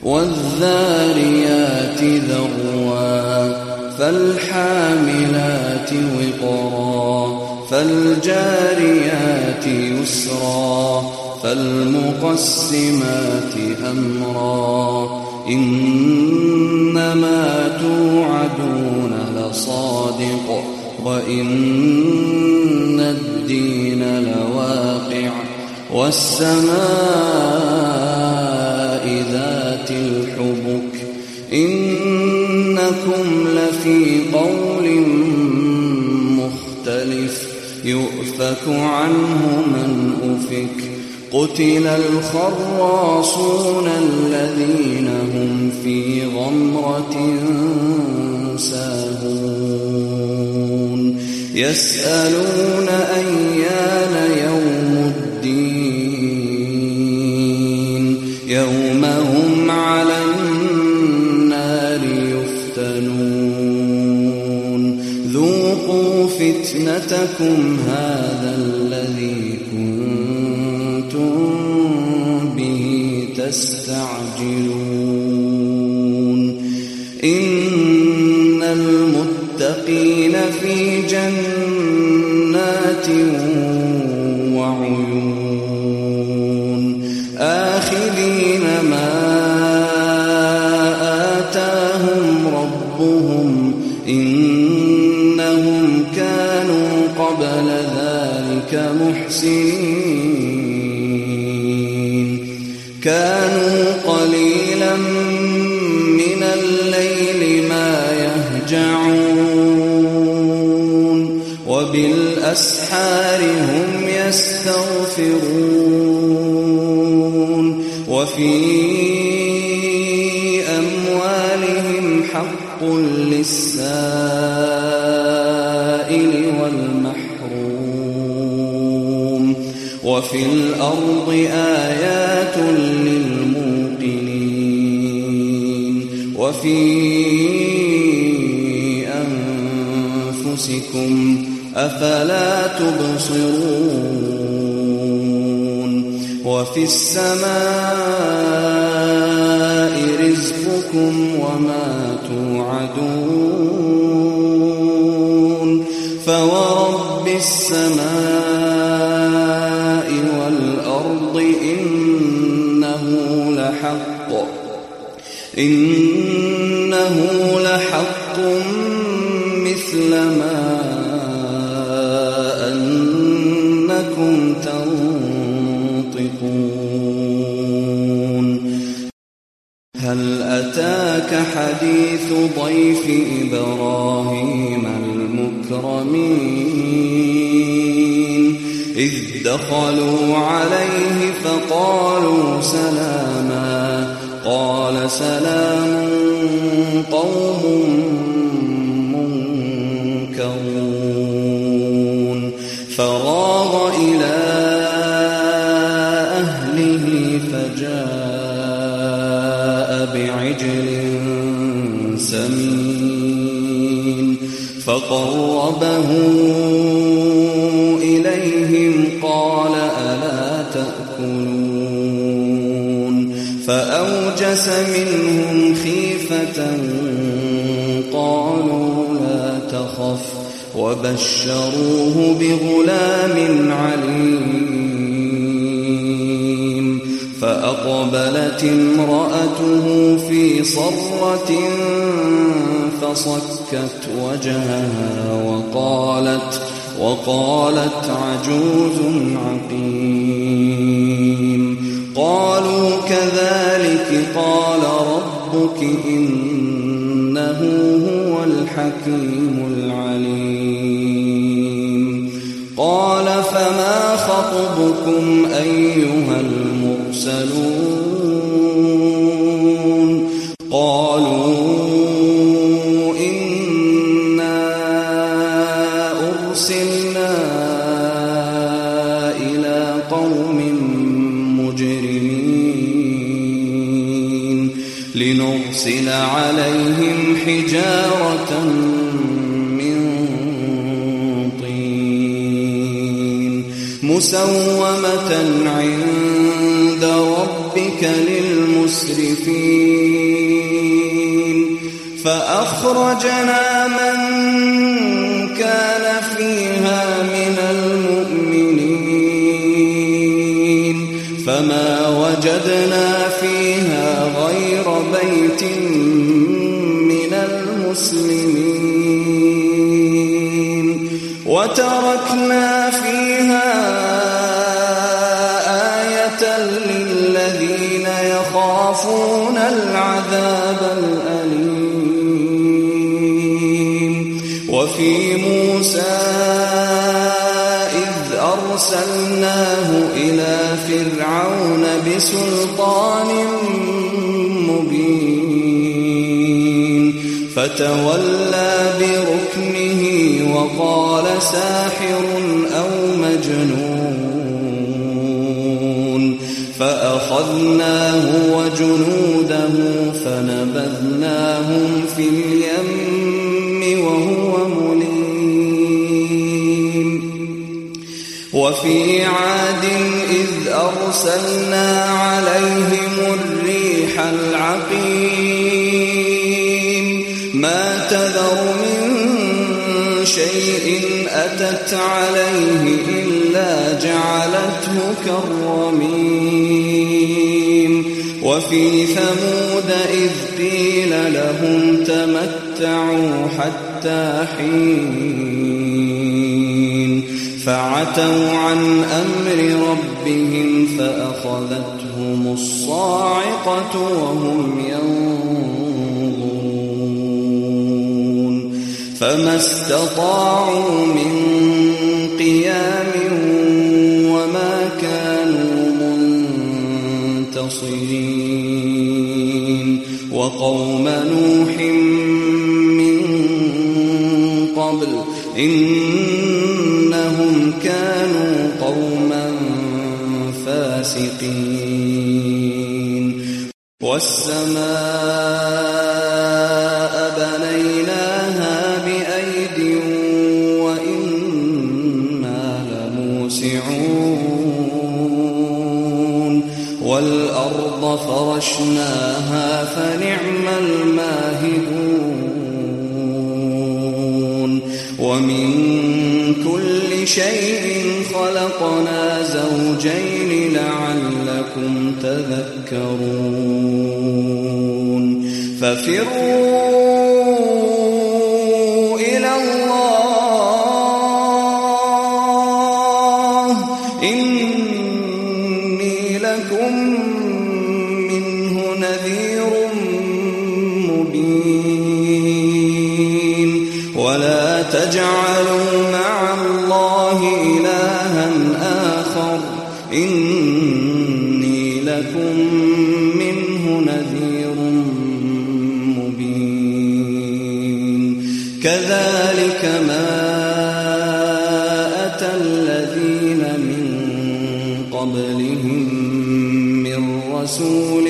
والذاريات ذروا فالحاملات وقرا فالجاريات يسرا فالمقسمات أمرا إنما توعدون لصادق وإن الدين لواقع والسماء ذات الحبك إنكم لفي قول مختلف يؤفك عنه من أفك قتل الخراصون الذين هم في غمرة ساهون يسألون أيان يوم الدين يوم هم على النار يفتنون ذوقوا فتنتكم هذا الذي كنتم به تستعجلون إن المتقين في جنات وعيون آخذين ما آتاهم ربهم إنهم كانوا قبل ذلك محسنين كانوا قليلا من الليل ما يهجعون وبالأسحار هم يستغفرون وفي أموالهم حق للسائل والمحروم وفي الأرض آيات للموقنين وفي أنفسكم أفلا تبصرون وفي السماء رزقكم وما توعدون فورب السماء والأرض إنه لحق مثل ما أنكم تنطقون هل أتاك حديث ضيف إبراهيم المكرمين إذ دخلوا عليه فقالوا سلاما قال سلام قوم منكرون فراغ إلى أهله فجاء بعجل سمين فقربه إليهم قال ألا تأكلون فأوجس منهم خيفة قالوا لا تخف وبشروه بغلام عليم فأقبلت امرأته في صرة فصكت وجهها وقالت عجوز عقيم قالوا كذلك قال ربك إنه هو الحكيم العليم قال فما خطبكم أيها المرسلون قالوا إنا أرسلنا إلى قوم مجرمين لنرسل عليهم حجارة من طين مسومة عند ربك للمسرفين المسرفين فأخرجنا من كان فيها من المؤمنين فما وجدنا فيها غير بيت من المسلمين وتركنا فيها آية للذين يخافون العذاب الأليم وفي موسى إذ أرسلناه إلى فرعون بسلطان مبين فتولى بركنه وقال ساحر أو مجنون فأخذناه وجنوده فنبذناهم في اليم وهو مليم وفي عاد إذ أرسلنا عليهم الريح العقيم ما تذر من شيء أتت عليه إلا جعلته كالرميم وفي ثمود إذ قيل لهم تمتعوا حتى حين فعتوا عن أمر ربهم فأخذتهم الصاعقة وهم ينظرون فما استطاعوا من قيام وما كانوا منتصرين وقوم نوح من قبل إنهم كانوا قوما فاسقين والسماء بنيناها بأيد وإنا لموسعون والأرض فرشناها فنعم الماهدون ومن كل شيء خلقنا زوجين لعلكم تذكرون ففروا إلى الله إني لكم منه نذير مبين ولا تجعلوا مع الله إلها آخر إني لكم منه نذير مبين كذلك ما أتى الذين من قبلهم من رسول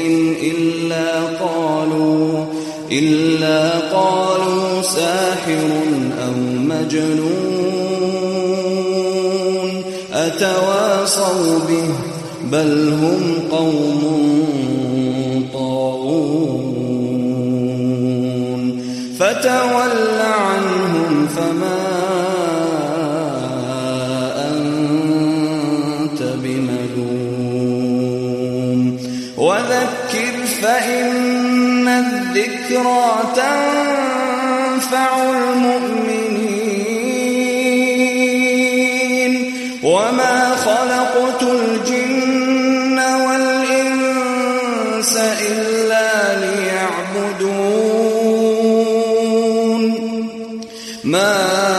إلا قالوا ساحر أو مجنون أتواصوا به بل هم قوم طاغون فتول عنهم فما أنت بملوم وذكر فإن الذكرى تنفع المؤمنين وما خلقت الجن والإنس إلا ليعبدون ما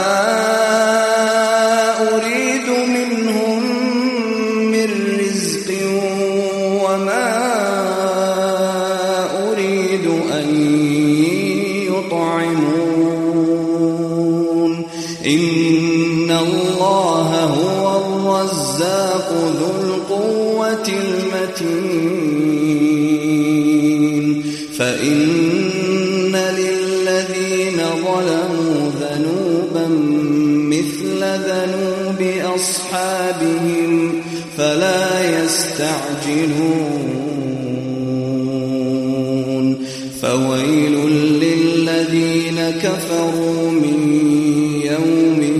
أريد منهم من رزق وما أريد أن يطعمون إن الله هو الرزاق ذو القوة المتين فإن للذين ظلموا ذنوبا مثل ذنوب أصحابهم فلا يستعجلون فويل للذين كفروا من يوم